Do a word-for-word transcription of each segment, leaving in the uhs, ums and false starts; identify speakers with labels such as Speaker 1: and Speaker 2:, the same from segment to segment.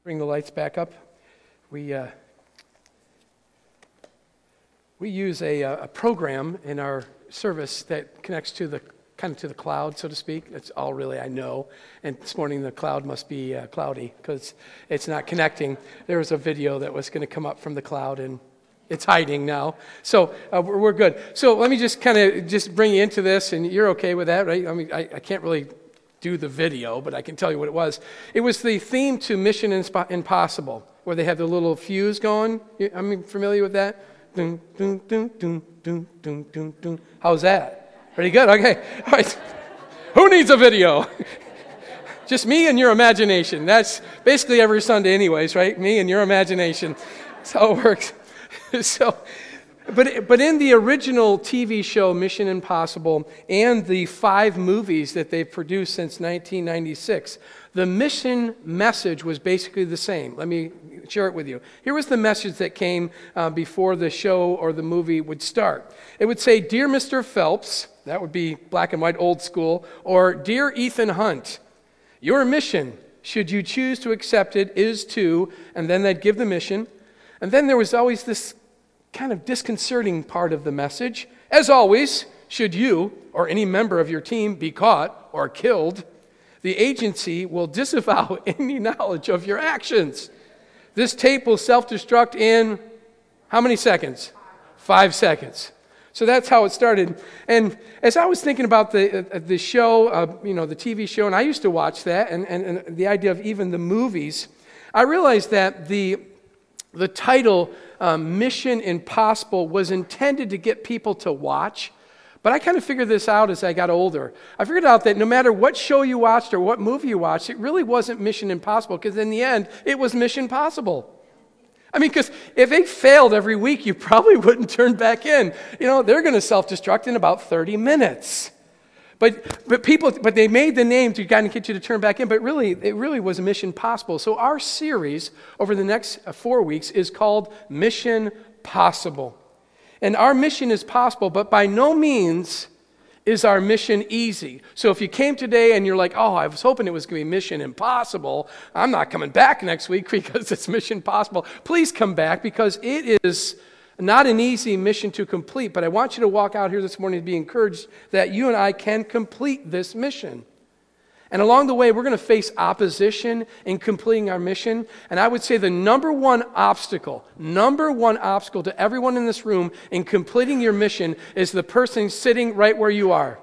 Speaker 1: Bring the lights back up. We uh, we use a, a program in our service that connects to the kind of to the cloud, so to speak. That's all really I know. And this morning the cloud must be uh, cloudy because it's not connecting. There was a video that was going to come up from the cloud, and it's hiding now. So uh, we're, we're good. So let me just kind of just bring you into this, and you're okay with that, right? I mean, I, I can't really do the video, but I can tell you what it was. It was the theme to Mission Impossible, where they have the little fuse going. I mean, familiar with that? Dun, dun, dun, dun, dun, dun, dun, dun. How's that? Pretty good. Okay. All right. Who needs a video? Just me and your imagination. That's basically every Sunday anyways, right? Me and your imagination. That's how it works. So, but but in the original T V show Mission Impossible and the five movies that they've produced since nineteen ninety-six, the mission message was basically the same. Let me share it with you. Here was the message that came uh, before the show or the movie would start. It would say, "Dear Mister Phelps," that would be black and white old school, or "Dear Ethan Hunt, your mission, should you choose to accept it, is to," and then they'd give the mission. And then there was always this kind of disconcerting part of the message. "As always, should you or any member of your team be caught or killed, the agency will disavow any knowledge of your actions. This tape will self-destruct in how many seconds? Five seconds." So that's how it started. And as I was thinking about the uh, the show, uh, you know, the T V show, and I used to watch that, and, and, and the idea of even the movies, I realized that the the title um, Mission Impossible was intended to get people to watch. But I kind of figured this out as I got older. I figured out that no matter what show you watched or what movie you watched, it really wasn't Mission Impossible, because in the end, it was Mission Possible. I mean, because if they failed every week, you probably wouldn't turn back in. You know, they're going to self-destruct in about thirty minutes. But but people, but they made the name to kind of get you to turn back in. But really, it really was Mission Possible. So our series over the next four weeks is called Mission Possible. And our mission is possible, but by no means is our mission easy. So if you came today and you're like, "Oh, I was hoping it was going to be Mission Impossible. I'm not coming back next week because it's Mission Possible," please come back, because it is not an easy mission to complete. But I want you to walk out here this morning to be encouraged that you and I can complete this mission. And along the way, we're going to face opposition in completing our mission. And I would say the number one obstacle, number one obstacle to everyone in this room in completing your mission is the person sitting right where you are.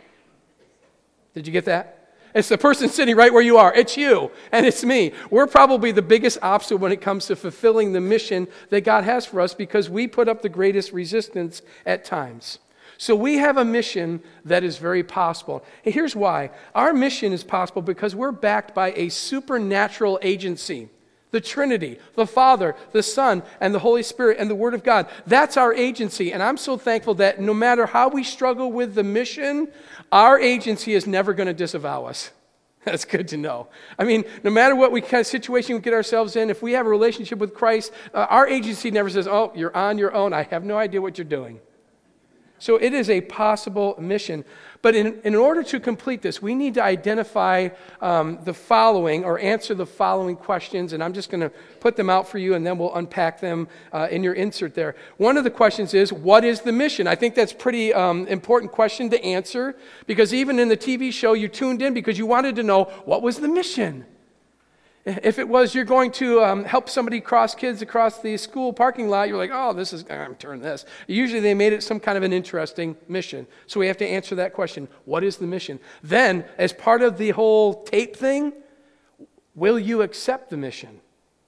Speaker 1: Did you get that? It's the person sitting right where you are. It's you, and it's me. We're probably the biggest obstacle when it comes to fulfilling the mission that God has for us, because we put up the greatest resistance at times. So we have a mission that is very possible. And here's why. Our mission is possible because we're backed by a supernatural agency. The Trinity, the Father, the Son, and the Holy Spirit, and the Word of God. That's our agency. And I'm so thankful that no matter how we struggle with the mission, our agency is never going to disavow us. That's good to know. I mean, no matter what we kind of situation we get ourselves in, if we have a relationship with Christ, uh, our agency never says, "Oh, you're on your own. I have no idea what you're doing." So it is a possible mission. But in, in order to complete this, we need to identify um, the following, or answer the following questions. And I'm just going to put them out for you, and then we'll unpack them uh, in your insert there. One of the questions is, what is the mission? I think that's a pretty um, important question to answer, because even in the T V show, you tuned in because you wanted to know, what was the mission? If it was you're going to um, help somebody cross kids across the school parking lot, you're like, "Oh, this is, I'm turning this." Usually they made it some kind of an interesting mission. So we have to answer that question. What is the mission? Then, as part of the whole tape thing, will you accept the mission?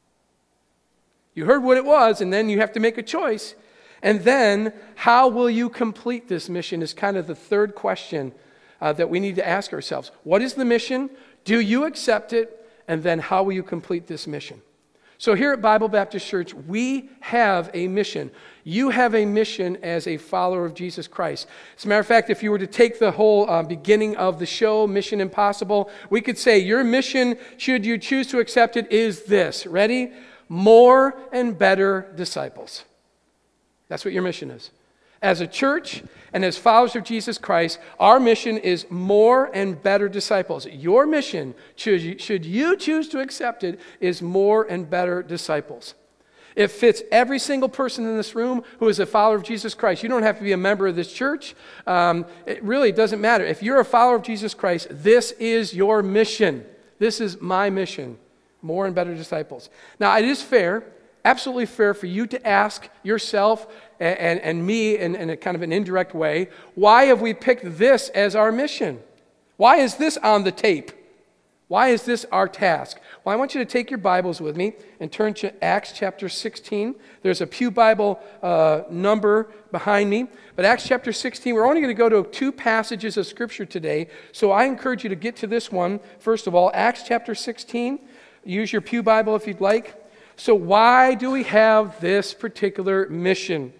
Speaker 1: You heard what it was, and then you have to make a choice. And then, how will you complete this mission is kind of the third question uh, that we need to ask ourselves. What is the mission? Do you accept it? And then how will you complete this mission? So here at Bible Baptist Church, we have a mission. You have a mission as a follower of Jesus Christ. As a matter of fact, if you were to take the whole uh, beginning of the show, Mission Impossible, we could say your mission, should you choose to accept it, is this. Ready? More and better disciples. That's what your mission is. As a church and as followers of Jesus Christ, our mission is more and better disciples. Your mission, should you, should you choose to accept it, is more and better disciples. It fits every single person in this room who is a follower of Jesus Christ. You don't have to be a member of this church. Um, it really doesn't matter. If you're a follower of Jesus Christ, this is your mission. This is my mission. More and better disciples. Now, it is fair, absolutely fair for you to ask yourself and, and, and me in, in a kind of an indirect way, why have we picked this as our mission? Why is this on the tape? Why is this our task? Well, I want you to take your Bibles with me and turn to Acts chapter sixteen. There's a Pew Bible uh, number behind me. But Acts chapter sixteen, we're only going to go to two passages of Scripture today. So I encourage you to get to this one, first of all. Acts chapter sixteen. Use your Pew Bible if you'd like. So why do we have this particular mission?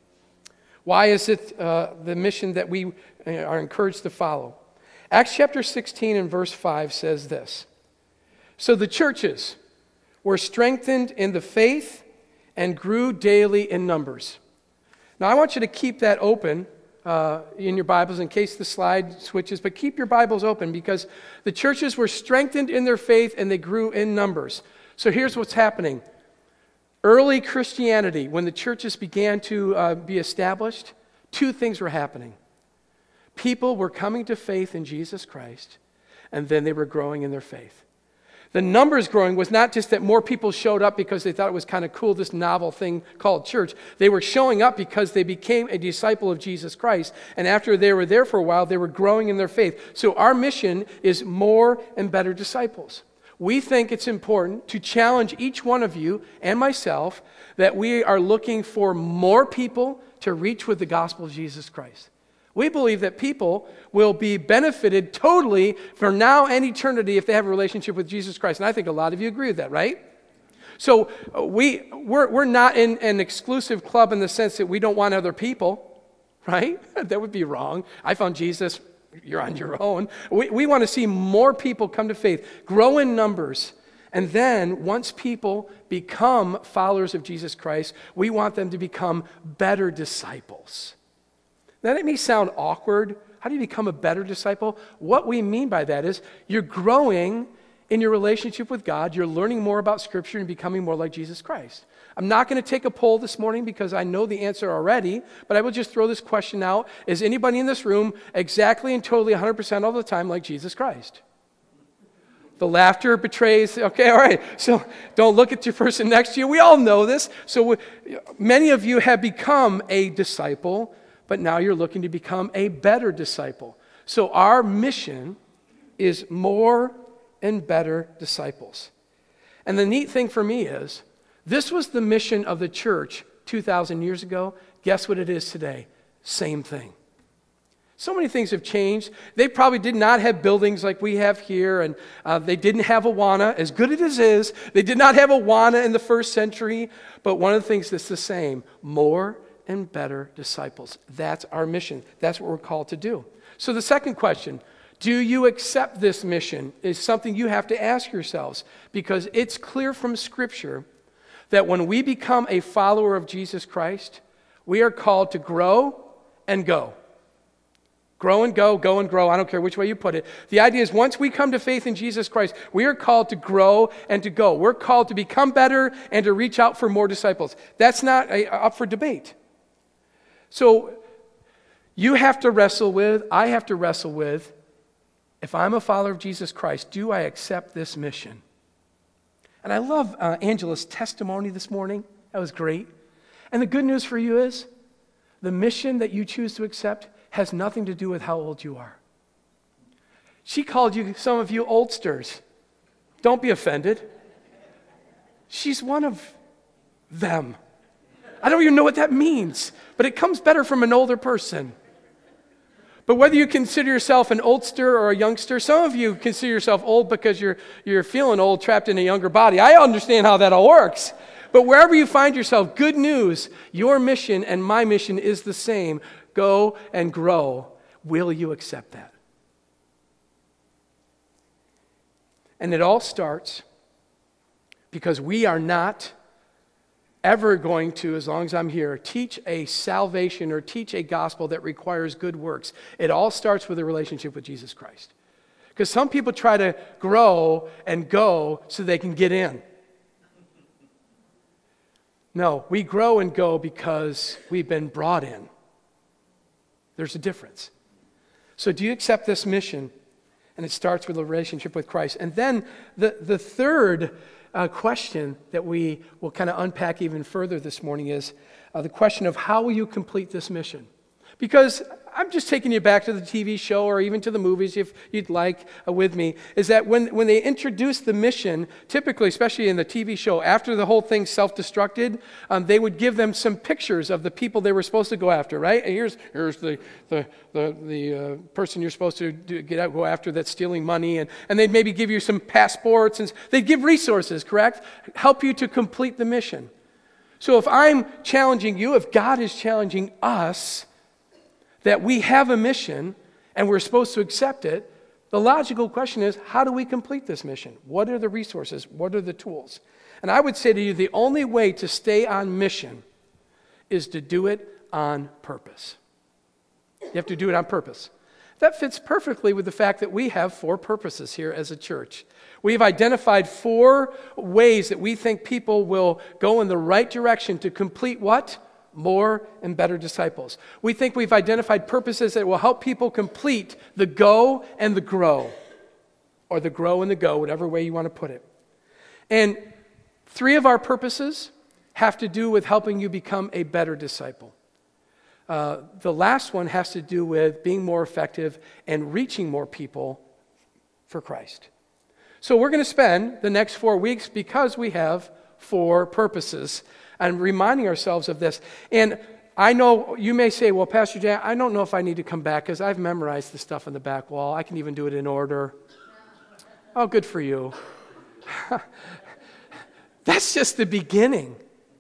Speaker 1: Why is it uh, the mission that we are encouraged to follow? Acts chapter sixteen and verse five says this. So the churches were strengthened in the faith and grew daily in numbers. Now I want you to keep that open uh, in your Bibles in case the slide switches, but keep your Bibles open because the churches were strengthened in their faith and they grew in numbers. So here's what's happening. Early Christianity, when the churches began to uh, be established, two things were happening. People were coming to faith in Jesus Christ, and then they were growing in their faith. The numbers growing was not just that more people showed up because they thought it was kind of cool, this novel thing called church. They were showing up because they became a disciple of Jesus Christ, and after they were there for a while, they were growing in their faith. So our mission is more and better disciples. We think it's important to challenge each one of you and myself that we are looking for more people to reach with the gospel of Jesus Christ. We believe that people will be benefited totally for now and eternity if they have a relationship with Jesus Christ. And I think a lot of you agree with that, right? So uh, we, we're, we're not in an exclusive club in the sense that we don't want other people, right? That would be wrong. I found Jesus, you're on your own. We, we want to see more people come to faith, grow in numbers. And then once people become followers of Jesus Christ, we want them to become better disciples. Now, that may sound awkward. How do you become a better disciple? What we mean by that is you're growing in your relationship with God. You're learning more about Scripture and becoming more like Jesus Christ. I'm not going to take a poll this morning because I know the answer already, but I will just throw this question out. Is anybody in this room exactly and totally one hundred percent all the time like Jesus Christ? The laughter betrays, okay, all right. So don't look at your person next to you. We all know this. So we, many of you have become a disciple, but now you're looking to become a better disciple. So our mission is more and better disciples. And the neat thing for me is, this was the mission of the church two thousand years ago. Guess what it is today? Same thing. So many things have changed. They probably did not have buildings like we have here, and uh, they didn't have Awana. As good as it is, they did not have Awana in the first century. But one of the things that's the same, more and better disciples. That's our mission. That's what we're called to do. So the second question, do you accept this mission, is something you have to ask yourselves, because it's clear from Scripture that when we become a follower of Jesus Christ, we are called to grow and go. Grow and go, go and grow. I don't care which way you put it. The idea is once we come to faith in Jesus Christ, we are called to grow and to go. We're called to become better and to reach out for more disciples. That's not a, up for debate. So you have to wrestle with, I have to wrestle with, if I'm a follower of Jesus Christ, do I accept this mission? And I love uh, Angela's testimony this morning. That was great. And the good news for you is, the mission that you choose to accept has nothing to do with how old you are. She called you, some of you, oldsters. Don't be offended. She's one of them. I don't even know what that means, but it comes better from an older person. But whether you consider yourself an oldster or a youngster, some of you consider yourself old because you're you're feeling old, trapped in a younger body. I understand how that all works. But wherever you find yourself, good news, your mission and my mission is the same. Go and grow. Will you accept that? And it all starts because we are not ever going to, as long as I'm here, teach a salvation or teach a gospel that requires good works. It all starts with a relationship with Jesus Christ. Because some people try to grow and go so they can get in. No, we grow and go because we've been brought in. There's a difference. So do you accept this mission? And it starts with a relationship with Christ. And then the, the third uh, question that we will kind of unpack even further this morning is uh, the question of how will you complete this mission? Because I'm just taking you back to the T V show or even to the movies if you'd like uh, with me, is that when, when they introduce the mission, typically, especially in the T V show, after the whole thing self-destructed, um, they would give them some pictures of the people they were supposed to go after, right? And here's here's the the the, the uh, person you're supposed to do, get out, go after that's stealing money, and, and they'd maybe give you some passports, and they'd give resources, correct? Help you to complete the mission. So if I'm challenging you, if God is challenging us, that we have a mission and we're supposed to accept it, the logical question is, how do we complete this mission? What are the resources? What are the tools? And I would say to you, the only way to stay on mission is to do it on purpose. You have to do it on purpose. That fits perfectly with the fact that we have four purposes here as a church. We've identified four ways that we think people will go in the right direction to complete what? More and better disciples. We think we've identified purposes that will help people complete the go and the grow, or the grow and the go, whatever way you want to put it. And three of our purposes have to do with helping you become a better disciple. Uh, the last one has to do with being more effective and reaching more people for Christ. So we're going to spend the next four weeks, because we have four purposes, and reminding ourselves of this. And I know you may say, well, Pastor Jan, I don't know if I need to come back because I've memorized the stuff on the back wall. I can even do it in order. Oh, good for you. That's just the beginning.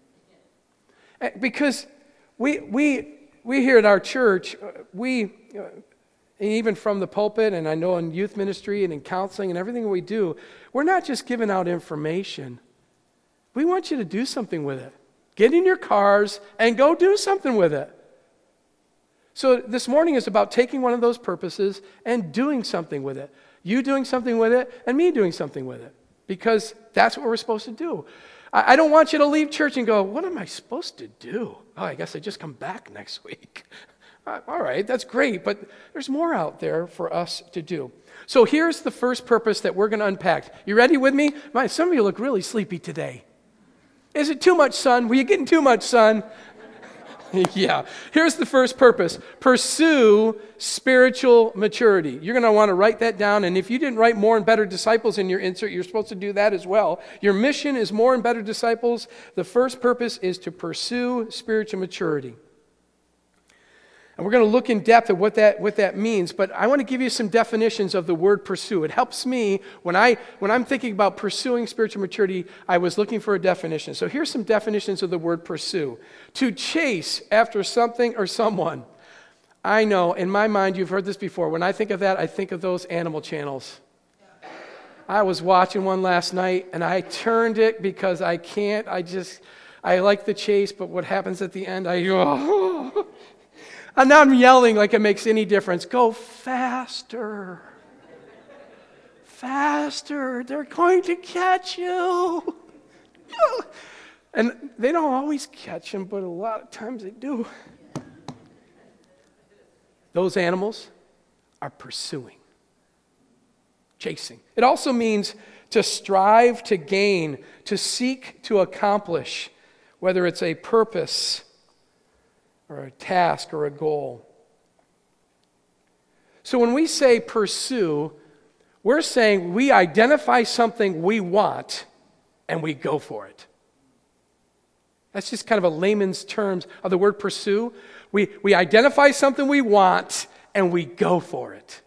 Speaker 1: Because we we we here at our church, we, even from the pulpit, and I know in youth ministry and in counseling and everything we do, we're not just giving out information. We want you to do something with it. Get in your cars and go do something with it. So this morning is about taking one of those purposes and doing something with it. You doing something with it and me doing something with it. Because that's what we're supposed to do. I, I don't want you to leave church and go, what am I supposed to do? Oh, I guess I just come back next week. All right, that's great, but there's more out there for us to do. So here's the first purpose that we're going to unpack. You ready with me? Man, some of you look really sleepy today. Is it too much sun? Were you getting too much sun? Yeah. Here's the first purpose. Pursue spiritual maturity. You're going to want to write that down. And if you didn't write more and better disciples in your insert, you're supposed to do that as well. Your mission is more and better disciples. The first purpose is to pursue spiritual maturity. And we're going to look in depth at what that what that means, but I want to give you some definitions of the word pursue. It helps me when I when I'm thinking about pursuing spiritual maturity, I was looking for a definition. So here's some definitions of the word pursue. To chase after something or someone. I know, in my mind, you've heard this before. When I think of that, I think of those animal channels. I was watching one last night, and I turned it because I can't. I just, I like the chase, but what happens at the end, I go, and now I'm yelling like it makes any difference. Go faster. Faster. They're going to catch you. And they don't always catch them, but a lot of times they do. Those animals are pursuing, chasing. It also means to strive to gain, to seek to accomplish, whether it's a purpose or a task or a goal. So when we say pursue, we're saying we identify something we want and we go for it. That's just kind of a layman's terms of the word pursue. We, we identify something we want and we go for it.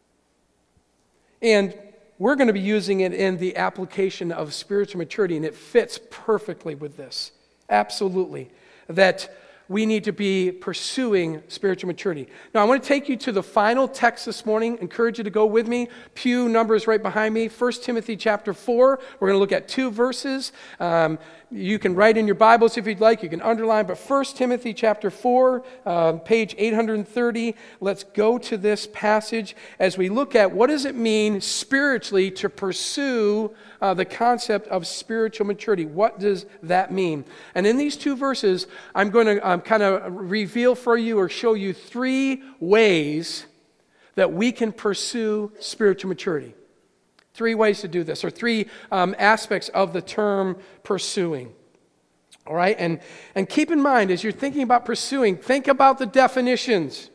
Speaker 1: And we're going to be using it in the application of spiritual maturity, and it fits perfectly with this. Absolutely. That we need to be pursuing spiritual maturity. Now, I want to take you to the final text this morning. Encourage you to go with me. Pew number is right behind me. First Timothy chapter four. We're going to look at two verses. Um, you can write in your Bibles if you'd like. You can underline. But First Timothy chapter four, uh, page eight hundred thirty. Let's go to this passage as we look at what does it mean spiritually to pursue uh, the concept of spiritual maturity. What does that mean? And in these two verses, I'm going to um, kind of reveal for you or show you three ways that we can pursue spiritual maturity. Three ways to do this, or three um, aspects of the term pursuing. All right, and, and keep in mind, as you're thinking about pursuing, think about the definitions.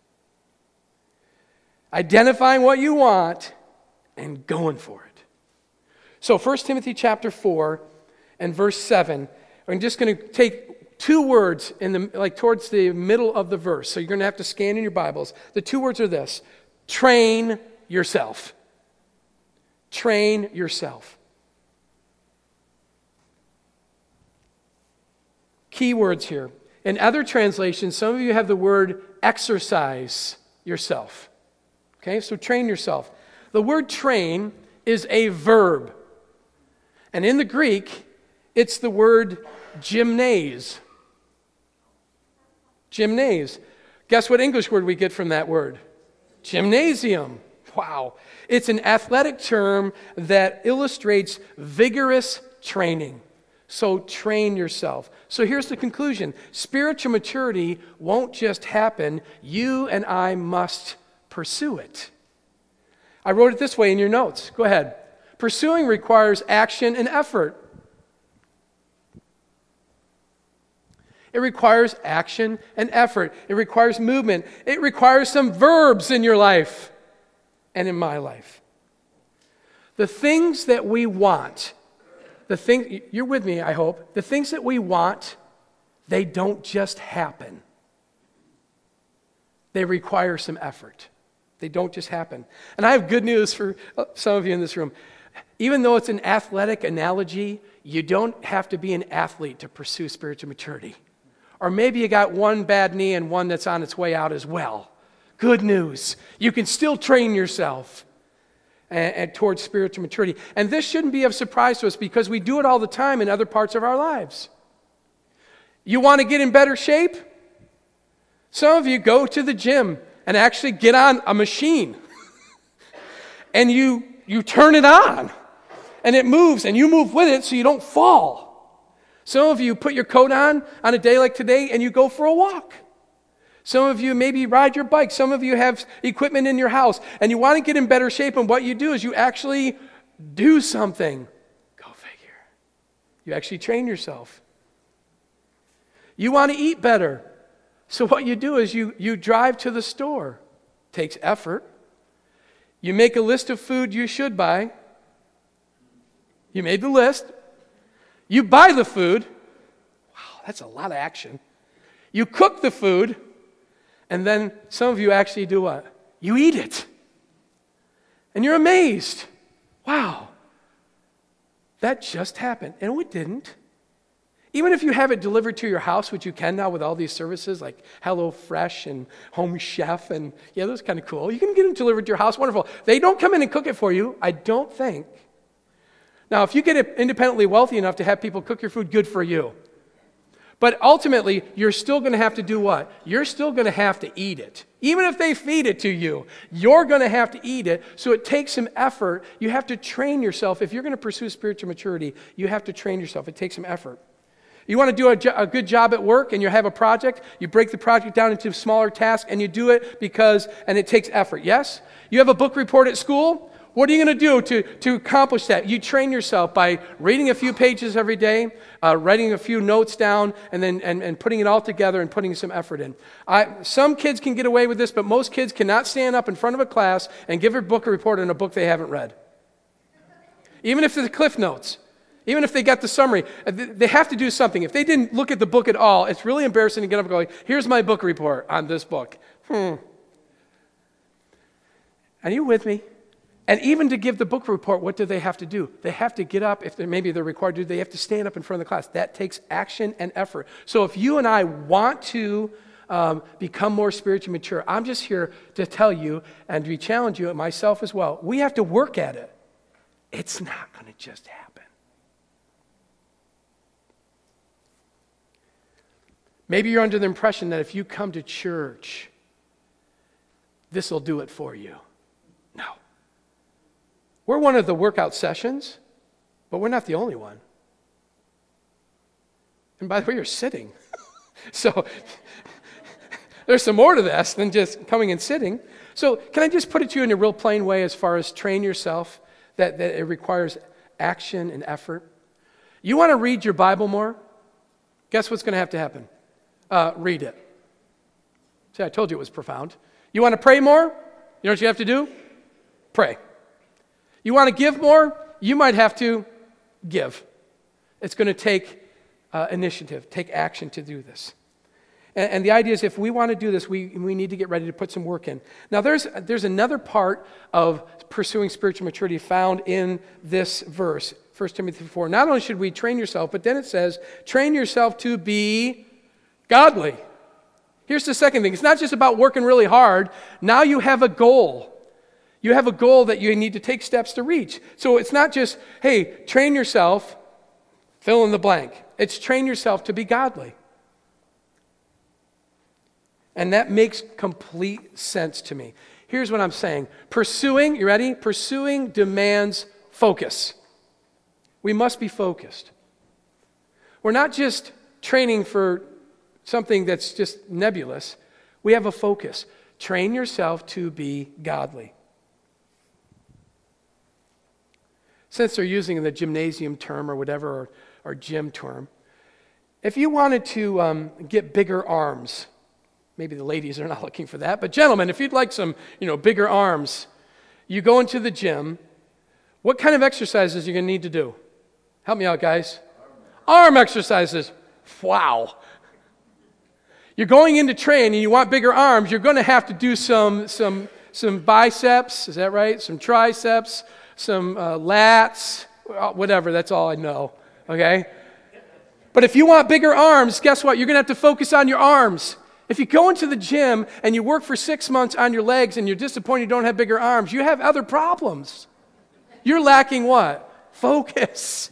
Speaker 1: Identifying what you want and going for it. So First Timothy chapter four and verse seven, I'm just going to take two words in the like towards the middle of the verse. So you're going to have to scan in your Bibles. The two words are this: train yourself. Train yourself. Key words here. In other translations, some of you have the word exercise yourself. Okay, so train yourself. The word train is a verb. And in the Greek, it's the word gymnase. Gymnase. Guess what English word we get from that word? Gymnasium. Wow. It's an athletic term that illustrates vigorous training. So train yourself. So here's the conclusion. Spiritual maturity won't just happen. You and I must pursue it. I wrote it this way in your notes. Go ahead. Pursuing requires action and effort. It requires action and effort. It requires movement. It requires some verbs in your life and in my life. The things that we want, the thing, you're with me, I hope. The things that we want, they don't just happen. They require some effort. They don't just happen. And I have good news for some of you in this room. Even though it's an athletic analogy, you don't have to be an athlete to pursue spiritual maturity. Or maybe you got one bad knee and one that's on its way out as well. Good news. You can still train yourself and, and towards spiritual maturity. And this shouldn't be of surprise to us because we do it all the time in other parts of our lives. You want to get in better shape? Some of you go to the gym and actually get on a machine. and you you turn it on. And it moves, and you move with it so you don't fall. Some of you put your coat on on a day like today, and you go for a walk. Some of you maybe ride your bike. Some of you have equipment in your house, and you want to get in better shape, and what you do is you actually do something. Go figure. You actually train yourself. You want to eat better. So what you do is you, you drive to the store. Takes effort. You make a list of food you should buy. You made the list. You buy the food. Wow, that's a lot of action. You cook the food. And then some of you actually do what? You eat it. And you're amazed. Wow, that just happened. And it didn't. Even if you have it delivered to your house, which you can now with all these services like HelloFresh and Home Chef, and yeah, that's kind of cool. You can get them delivered to your house. Wonderful. They don't come in and cook it for you, I don't think. Now, if you get independently wealthy enough to have people cook your food, good for you. But ultimately, you're still going to have to do what? You're still going to have to eat it. Even if they feed it to you, you're going to have to eat it. So it takes some effort. You have to train yourself. If you're going to pursue spiritual maturity, you have to train yourself. It takes some effort. You want to do a, jo- a good job at work and you have a project, you break the project down into smaller tasks and you do it because, and it takes effort, yes? You have a book report at school. What are you going to do to, to accomplish that? You train yourself by reading a few pages every day, uh, writing a few notes down, and then and, and putting it all together and putting some effort in. I, some kids can get away with this, but most kids cannot stand up in front of a class and give a book report on a book they haven't read. Even if it's Cliff Notes. Even if they got the summary, they have to do something. If they didn't look at the book at all, it's really embarrassing to get up and go, here's my book report on this book. Hmm. Are you with me? And even to give the book report, what do they have to do? They have to get up, if they're, maybe they're required to, they have to stand up in front of the class. That takes action and effort. So if you and I want to um, become more spiritually mature, I'm just here to tell you and to challenge you, and myself as well, we have to work at it. It's not going to just happen. Maybe you're under the impression that if you come to church, this will do it for you. No. We're one of the workout sessions, but we're not the only one. And by the way, you're sitting. So there's some more to this than just coming and sitting. So can I just put it to you in a real plain way as far as train yourself, that, that it requires action and effort? You want to read your Bible more? Guess what's going to have to happen? Uh, read it. See, I told you it was profound. You want to pray more? You know what you have to do? Pray. You want to give more? You might have to give. It's going to take uh, initiative, take action to do this. And, and the idea is if we want to do this, we, we need to get ready to put some work in. Now, there's, there's another part of pursuing spiritual maturity found in this verse, First Timothy four. Not only should we train yourself, but then it says, train yourself to be godly. Here's the second thing. It's not just about working really hard. Now you have a goal. You have a goal that you need to take steps to reach. So it's not just, hey, train yourself, fill in the blank. It's train yourself to be godly. And that makes complete sense to me. Here's what I'm saying. Pursuing, you ready? Pursuing demands focus. We must be focused. We're not just training for something that's just nebulous. We have a focus. Train yourself to be godly. Since they're using the gymnasium term or whatever, or, or gym term, if you wanted to um, get bigger arms, maybe the ladies are not looking for that, but gentlemen, if you'd like some, you know, bigger arms, you go into the gym. What kind of exercises are you going to need to do? Help me out, guys. Arm exercises. Wow. You're going in to train and you want bigger arms, you're going to have to do some, some, some biceps, is that right? Some triceps, some uh, lats, whatever, that's all I know, okay? But if you want bigger arms, guess what? You're going to have to focus on your arms. If you go into the gym and you work for six months on your legs and you're disappointed you don't have bigger arms, you have other problems. You're lacking what? Focus.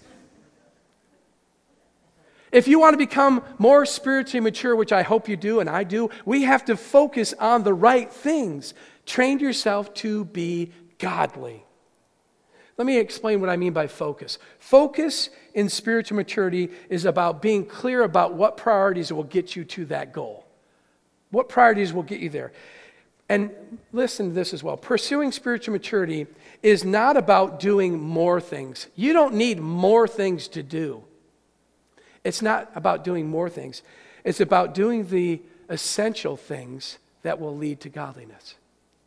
Speaker 1: If you want to become more spiritually mature, which I hope you do and I do, we have to focus on the right things. Train yourself to be godly. Let me explain what I mean by focus. Focus in spiritual maturity is about being clear about what priorities will get you to that goal. What priorities will get you there? And listen to this as well. Pursuing spiritual maturity is not about doing more things. You don't need more things to do. It's not about doing more things. It's about doing the essential things that will lead to godliness.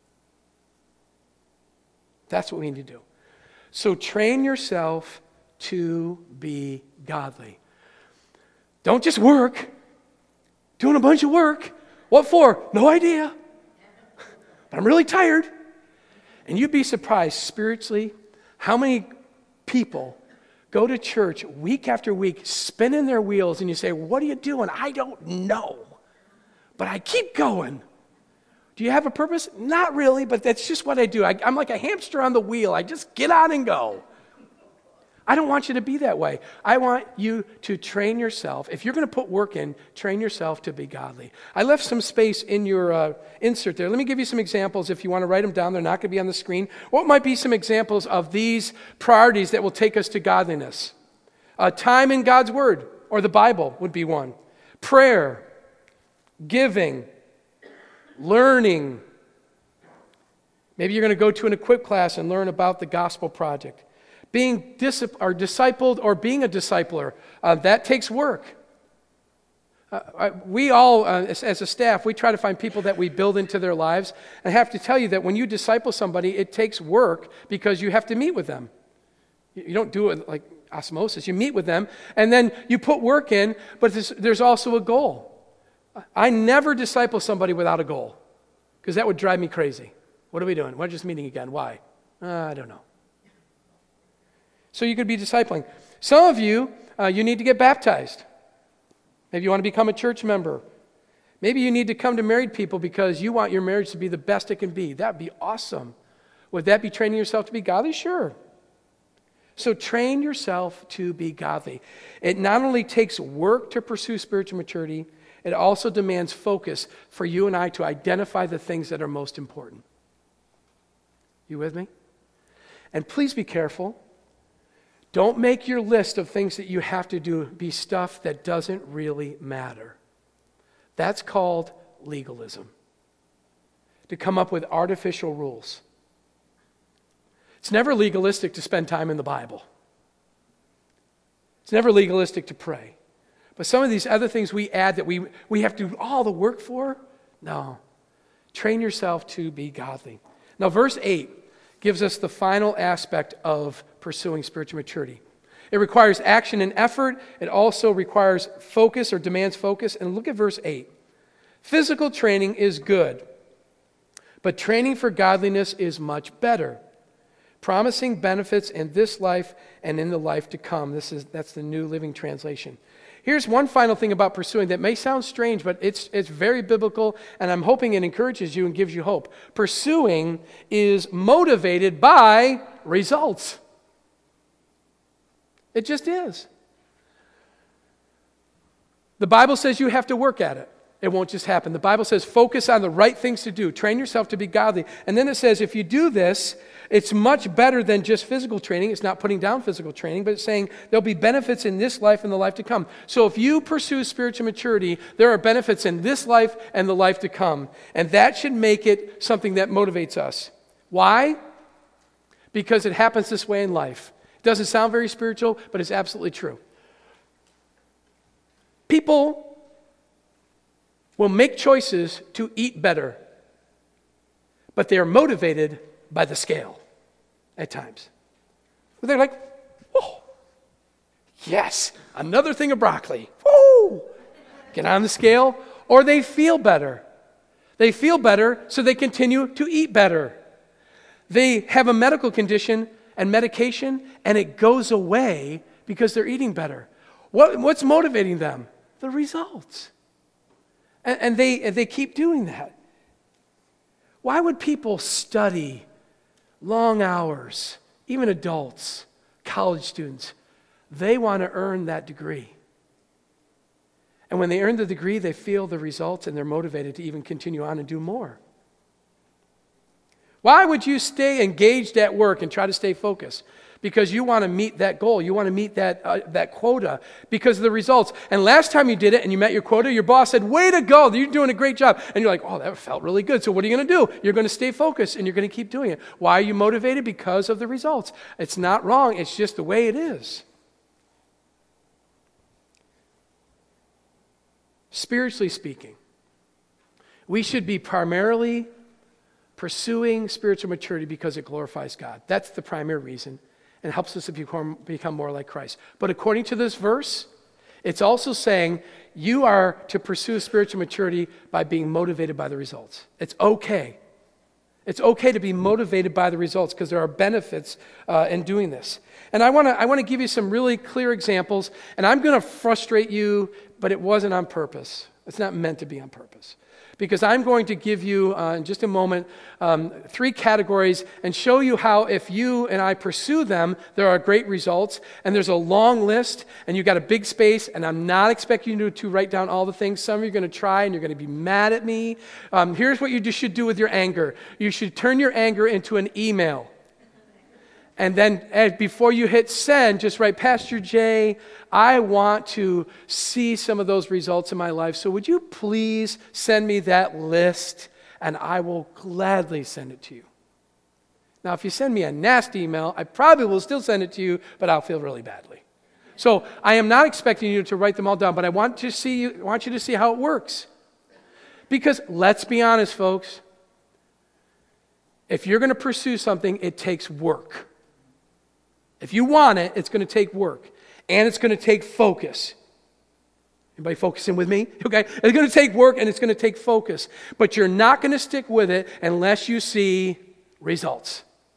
Speaker 1: That's what we need to do. So train yourself to be godly. Don't just work. Doing a bunch of work. What for? No idea. But I'm really tired. And you'd be surprised spiritually how many people go to church week after week, spinning their wheels, and you say, what are you doing? I don't know. But I keep going. Do you have a purpose? Not really, but that's just what I do. I, I'm like a hamster on the wheel. I just get on and go. I don't want you to be that way. I want you to train yourself. If you're going to put work in, train yourself to be godly. I left some space in your uh, insert there. Let me give you some examples if you want to write them down. They're not going to be on the screen. What might be some examples of these priorities that will take us to godliness? Uh, time in God's Word, or the Bible would be one. Prayer, giving, learning. Maybe you're going to go to an equip class and learn about the Gospel Project. Being discip- or discipled or being a discipler, uh, that takes work. Uh, we all, uh, as, as a staff, we try to find people that we build into their lives. And I have to tell you that when you disciple somebody, it takes work because you have to meet with them. You, you don't do it like osmosis. You meet with them, and then you put work in, but there's, there's also a goal. I never disciple somebody without a goal because that would drive me crazy. What are we doing? We're just meeting again. Why? Uh, I don't know. So you could be discipling. Some of you, uh, you need to get baptized. Maybe you want to become a church member. Maybe you need to come to married people because you want your marriage to be the best it can be. That would be awesome. Would that be training yourself to be godly? Sure. So train yourself to be godly. It not only takes work to pursue spiritual maturity, it also demands focus for you and I to identify the things that are most important. You with me? And please be careful. Don't make your list of things that you have to do be stuff that doesn't really matter. That's called legalism. To come up with artificial rules. It's never legalistic to spend time in the Bible. It's never legalistic to pray. But some of these other things we add that we, we have to do all the work for, no. Train yourself to be godly. Now, verse eight gives us the final aspect of pursuing spiritual maturity. It requires action and effort. It also requires focus or demands focus. And look at verse eight. Physical training is good, but training for godliness is much better, promising benefits in this life and in the life to come. This is that's the New Living Translation. Here's one final thing about pursuing that may sound strange, but it's it's very biblical, and I'm hoping it encourages you and gives you hope. Pursuing is motivated by results. It just is. The Bible says you have to work at it. It won't just happen. The Bible says focus on the right things to do. Train yourself to be godly. And then it says if you do this, it's much better than just physical training. It's not putting down physical training, but it's saying there'll be benefits in this life and the life to come. So if you pursue spiritual maturity, there are benefits in this life and the life to come. And that should make it something that motivates us. Why? Because it happens this way in life. It doesn't sound very spiritual, but it's absolutely true. People will make choices to eat better, but they are motivated by the scale at times. They're like, oh, yes, another thing of broccoli. Woo! Get on the scale. Or they feel better. They feel better, so they continue to eat better. They have a medical condition and medication, and it goes away because they're eating better. What, what's motivating them? The results. And, and they, and they keep doing that. Why would people study long hours, even adults, college students? They want to earn that degree. And when they earn the degree, they feel the results and they're motivated to even continue on and do more. Why would you stay engaged at work and try to stay focused? Because you want to meet that goal. You want to meet that uh, that quota because of the results. And last time you did it and you met your quota, your boss said, way to go, you're doing a great job. And you're like, oh, that felt really good. So what are you going to do? You're going to stay focused and you're going to keep doing it. Why are you motivated? Because of the results. It's not wrong. It's just the way it is. Spiritually speaking, we should be primarily pursuing spiritual maturity because it glorifies God. That's the primary reason. And helps us to become, become more like Christ. But according to this verse, it's also saying you are to pursue spiritual maturity by being motivated by the results. It's okay. It's okay to be motivated by the results because there are benefits uh, in doing this. And I want to I want to give you some really clear examples. And I'm going to frustrate you, but it wasn't on purpose. It's not meant to be on purpose. Because I'm going to give you, uh, in just a moment, um, three categories and show you how if you and I pursue them, there are great results. And there's a long list, and you've got a big space, and I'm not expecting you to, to write down all the things. Some of you are going to try, and you're going to be mad at me. Um, here's what you just should do with your anger. You should turn your anger into an email. And then uh, before you hit send, just write, Pastor Jay, I want to see some of those results in my life. So would you please send me that list? And I will gladly send it to you. Now, if you send me a nasty email, I probably will still send it to you, but I'll feel really badly. So I am not expecting you to write them all down, but I want to see you, I want you to see how it works. Because let's be honest, folks. If you're going to pursue something, it takes work. If you want it, it's going to take work. And it's going to take focus. Anybody focusing with me? Okay. It's going to take work and it's going to take focus. But you're not going to stick with it unless you see results.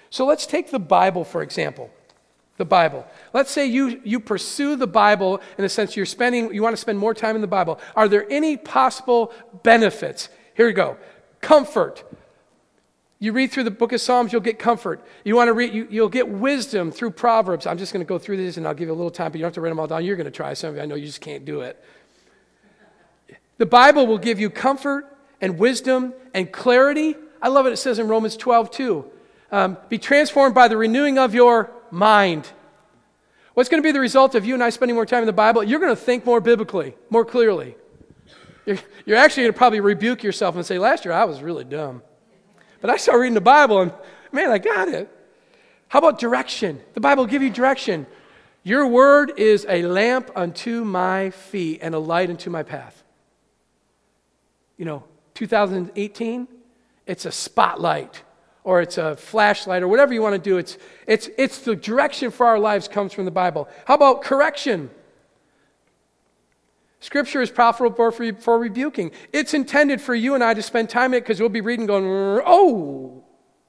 Speaker 1: So let's take the Bible, for example. The Bible. Let's say you, you pursue the Bible in the sense you're spending, you want to spend more time in the Bible. Are there any possible benefits? Here we go. Comfort. You read through the book of Psalms, you'll get comfort. You want to read, you, you'll get wisdom through Proverbs. I'm just going to go through these and I'll give you a little time, but you don't have to write them all down. You're going to try. Some of you, I know you just can't do it. The Bible will give you comfort and wisdom and clarity. I love it. It says in Romans twelve two, um, be transformed by the renewing of your mind. What's going to be the result of you and I spending more time in the Bible? You're going to think more biblically, more clearly. You're, you're actually going to probably rebuke yourself and say, last year I was really dumb. But I started reading the Bible and, man, I got it. How about direction? The Bible will give you direction. Your word is a lamp unto my feet and a light unto my path. You know, two thousand eighteen, it's a spotlight or it's a flashlight or whatever you want to do. It's, it's, it's the direction for our lives comes from the Bible. How about correction? Scripture is profitable for, for rebuking. It's intended for you and I to spend time in it because we'll be reading going, oh.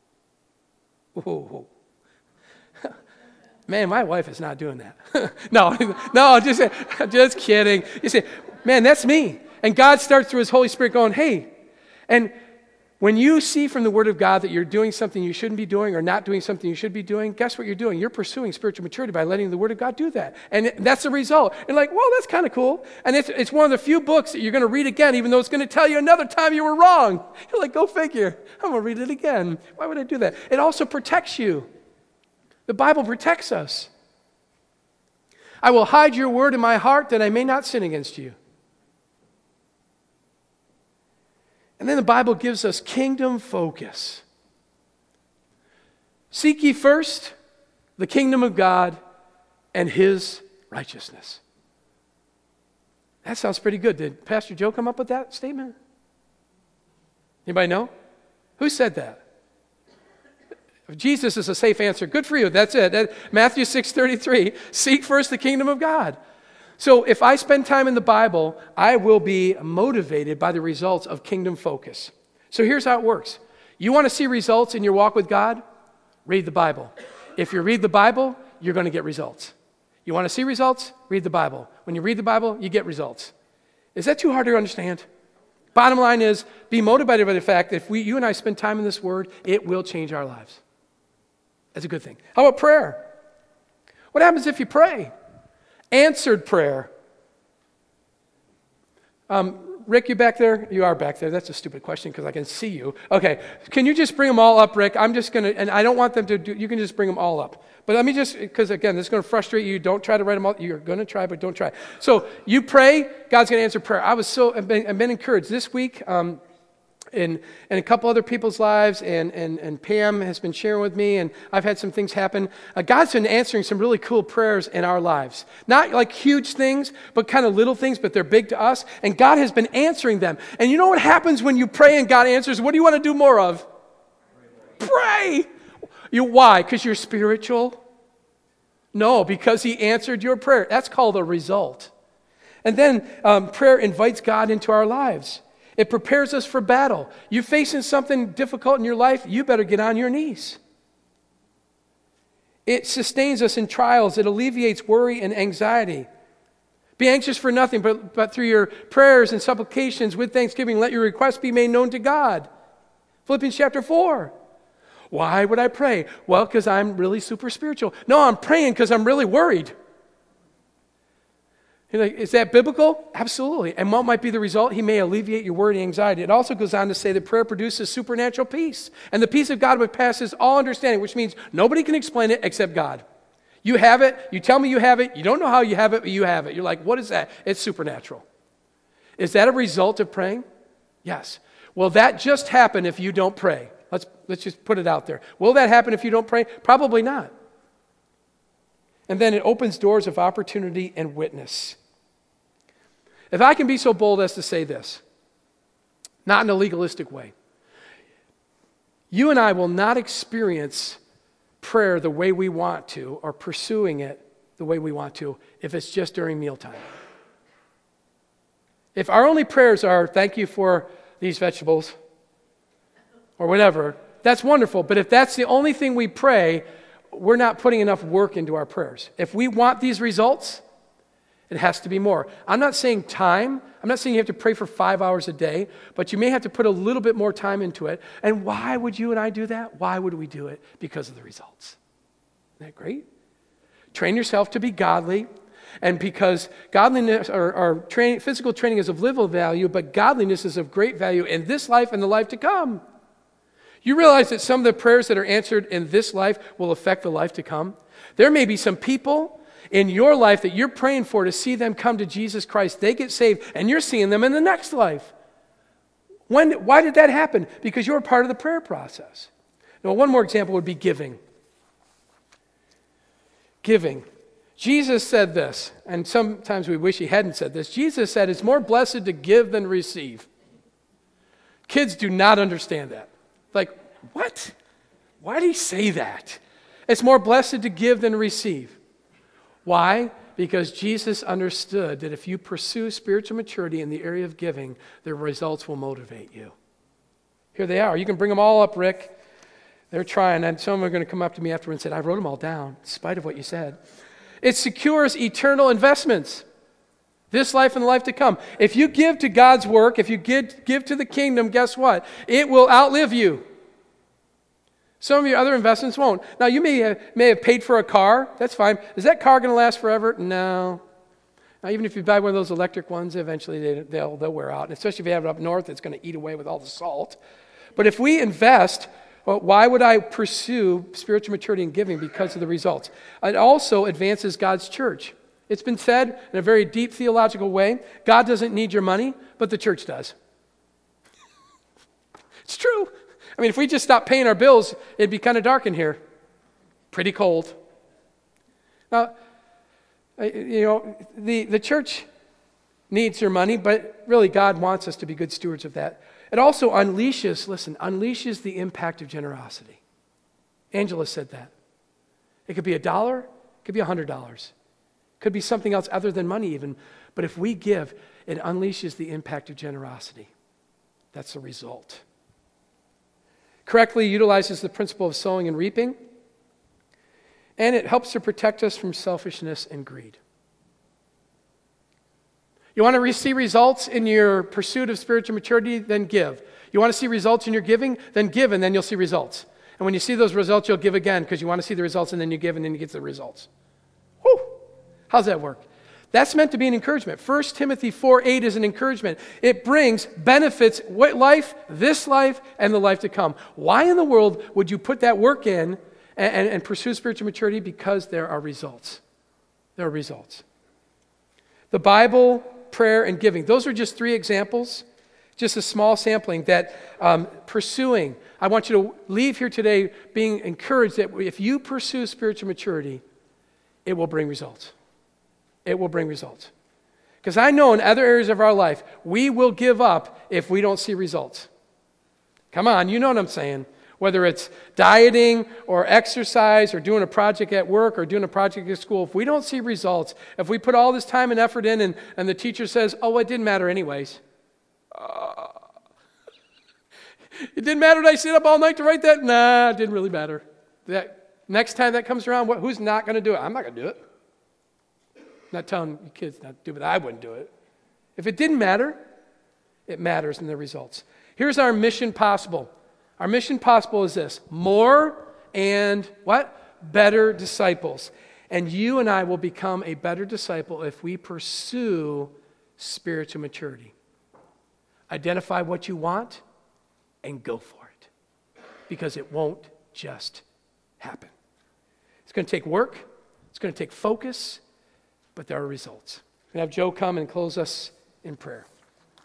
Speaker 1: oh. Man, my wife is not doing that. no, no, just, just kidding. You say, man, that's me. And God starts through his Holy Spirit going, hey. And when you see from the Word of God that you're doing something you shouldn't be doing or not doing something you should be doing, guess what you're doing? You're pursuing spiritual maturity by letting the Word of God do that. And it, that's the result. You're like, well, that's kind of cool. And it's, it's one of the few books that you're going to read again, even though it's going to tell you another time you were wrong. You're like, go figure. I'm going to read it again. Why would I do that? It also protects you. The Bible protects us. I will hide your word in my heart that I may not sin against you. And then the Bible gives us kingdom focus. Seek ye first the kingdom of God and his righteousness. That sounds pretty good. Did Pastor Joe come up with that statement? Anybody know? Who said that? Jesus is a safe answer. Good for you. That's it. That, Matthew six thirty-three. Seek first the kingdom of God. So if I spend time in the Bible, I will be motivated by the results of kingdom focus. So here's how it works. You want to see results in your walk with God? Read the Bible. If you read the Bible, you're going to get results. You want to see results? Read the Bible. When you read the Bible, you get results. Is that too hard to understand? Bottom line is, be motivated by the fact that if we, you and I spend time in this Word, it will change our lives. That's a good thing. How about prayer? What happens if you pray? Answered prayer. Um, Rick, you back there? You are back there. That's a stupid question because I can see you. Okay, can you just bring them all up, Rick? I'm just going to, and I don't want them to do, you can just bring them all up. But let me just, because again, this is going to frustrate you. Don't try to write them all. You're going to try, but don't try. So you pray, God's going to answer prayer. I was so, I've been, I've been encouraged. This week, um, in, in a couple other people's lives, and, and, and Pam has been sharing with me, and I've had some things happen. Uh, God's been answering some really cool prayers in our lives. Not like huge things, but kind of little things, but they're big to us, and God has been answering them. And you know what happens when you pray and God answers? What do you want to do more of? Pray! You, why? Because you're spiritual? No, because he answered your prayer. That's called a result. And then um, prayer invites God into our lives. It prepares us for battle. You're facing something difficult in your life, you better get on your knees. It sustains us in trials. It alleviates worry and anxiety. Be anxious for nothing, but, but through your prayers and supplications with thanksgiving, let your requests be made known to God. Philippians chapter four. Why would I pray? Well, because I'm really super spiritual. No, I'm praying because I'm really worried. You're like, is that biblical? Absolutely. And what might be the result? He may alleviate your worry and anxiety. It also goes on to say that prayer produces supernatural peace. And the peace of God which passes all understanding, which means nobody can explain it except God. You have it. You tell me you have it. You don't know how you have it, but you have it. You're like, what is that? It's supernatural. Is that a result of praying? Yes. Will that just happen if you don't pray? Let's, let's just put it out there. Will that happen if you don't pray? Probably not. And then it opens doors of opportunity and witness. If I can be so bold as to say this, not in a legalistic way, you and I will not experience prayer the way we want to or pursuing it the way we want to if it's just during mealtime. If our only prayers are, thank you for these vegetables, or whatever, that's wonderful. But if that's the only thing we pray, we're not putting enough work into our prayers. If we want these results, it has to be more. I'm not saying time. I'm not saying you have to pray for five hours a day, but you may have to put a little bit more time into it. And why would you and I do that? Why would we do it? Because of the results. Isn't that great? Train yourself to be godly. And because godliness or, or train, physical training is of little value, but godliness is of great value in this life and the life to come. You realize that some of the prayers that are answered in this life will affect the life to come? There may be some people in your life that you're praying for to see them come to Jesus Christ. They get saved, and you're seeing them in the next life. When, why did that happen? Because you were part of the prayer process. Now, one more example would be giving. Giving. Jesus said this, and sometimes we wish he hadn't said this. Jesus said, it's more blessed to give than receive. Kids do not understand that. Like, what? Why did he say that? It's more blessed to give than receive. Why? Because Jesus understood that if you pursue spiritual maturity in the area of giving, the results will motivate you. Here they are. You can bring them all up, Rick. They're trying, and some are going to come up to me afterwards and say, I wrote them all down, in spite of what you said. It secures eternal investments, this life and the life to come. If you give to God's work, if you give, give to the kingdom, guess what? It will outlive you. Some of your other investments won't. Now, you may have, may have paid for a car. That's fine. Is that car going to last forever? No. Now, even if you buy one of those electric ones, eventually they, they'll, they'll wear out. And especially if you have it up north, it's going to eat away with all the salt. But if we invest, well, why would I pursue spiritual maturity and giving? Because of the results. It also advances God's church. It's been said in a very deep theological way, God doesn't need your money, but the church does. It's true. I mean, if we just stopped paying our bills, it'd be kind of dark in here. Pretty cold. Now, you know, the, the church needs your money, but really God wants us to be good stewards of that. It also unleashes, listen, unleashes the impact of generosity. Angela said that. It could be a dollar, it could be a hundred dollars. It could be something else other than money even. But if we give, it unleashes the impact of generosity. That's the result. Correctly utilizes the principle of sowing and reaping. And it helps to protect us from selfishness and greed. You want to see results in your pursuit of spiritual maturity? Then give. You want to see results in your giving? Then give, and then you'll see results. And when you see those results, you'll give again because you want to see the results, and then you give, and then you get the results. Whew! How's that work? That's meant to be an encouragement. First Timothy four eight is an encouragement. It brings benefits, what life, this life, and the life to come. Why in the world would you put that work in and, and, and pursue spiritual maturity? Because there are results. There are results. The Bible, prayer, and giving. Those are just three examples, just a small sampling that um, pursuing. I want you to leave here today being encouraged that if you pursue spiritual maturity, it will bring results. It will bring results. Because I know in other areas of our life, we will give up if we don't see results. Come on, you know what I'm saying. Whether it's dieting or exercise or doing a project at work or doing a project at school, if we don't see results, if we put all this time and effort in and, and the teacher says, oh, it didn't matter anyways. Uh, it didn't matter that I stayed up all night to write that? Nah, it didn't really matter. That next time that comes around, what, who's not going to do it? I'm not going to do it. I'm not telling you kids not to do it, I wouldn't do it. If it didn't matter, it matters in the results. Here's our mission possible. Our mission possible is this: more and what? Better disciples. And you and I will become a better disciple if we pursue spiritual maturity. Identify what you want and go for it. Because it won't just happen. It's going to take work. It's going to take focus. But there are results. I'm going to have Joe come and close us in prayer.